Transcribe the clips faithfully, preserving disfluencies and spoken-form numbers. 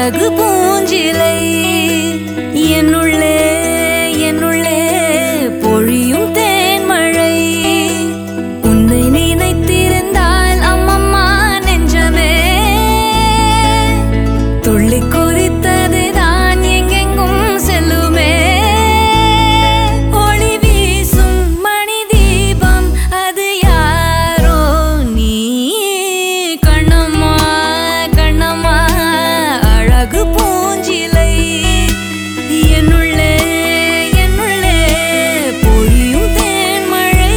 அழகு பூஞ்சிலை என்னுள்ளே என்னுள்ளே பொழியும் தேன்மழை உன்னை நினைத்திருந்தால் அம்மம்மா நெஞ்சமே துள்ளி குறித்தது தான் எங்கெங்கும் செல்லுமே ஒளி வீசும் மணி தீபம் அது யாரோ நீ கண்ணம்மா கண்ணம்மா அழகு பூஞ்சிலை என்னுள்ளே என்னுள்ளே பொழியும் தேன்மழை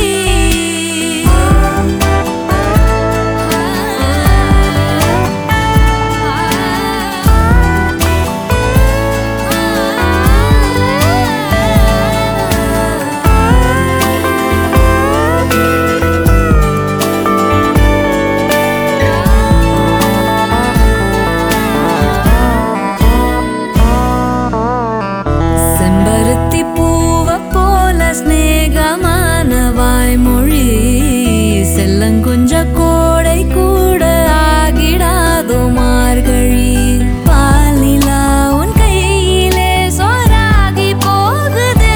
செம்பருத்தி பூவ போல ஸ்நேகமான வாய்மொழி செல்லங்குஞ்ச கோடை கூட ஆகிடாதோ மார்கழி பாலிலா உன் கையிலே சோறாகி போகுதே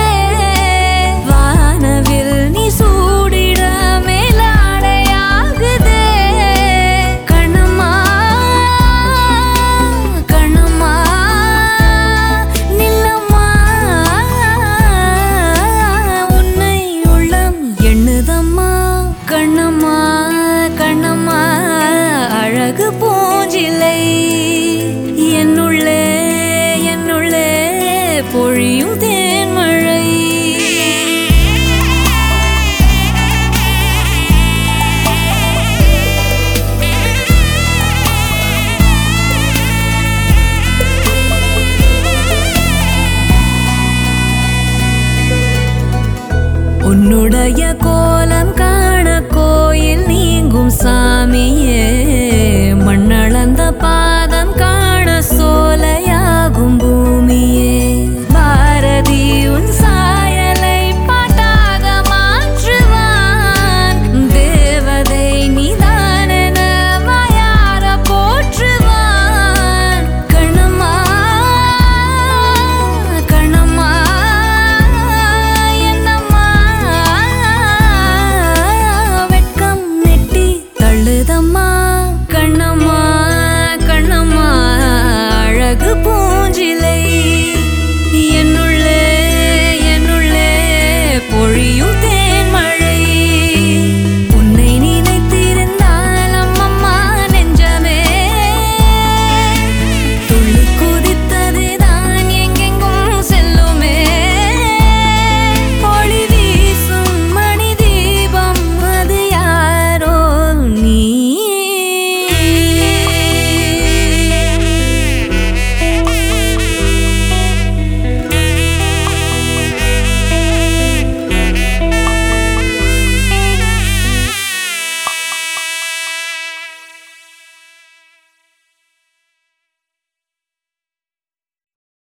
வானவில் நீ சூடிட மேலாடையாகுதே கண்ணம்மா கண்ணம்மா நில்லம்மா உன்னை உள்ளம் எண்ணுதம்மா கண்ணம்மா கண்ணம்மா அழகு பூஞ்சிலை என்னுள்ளே என்னுள்ளே பொழியும் தேன்மழை உன்னுடைய கோலம் காண கோயில் நீங்கும் சாமியே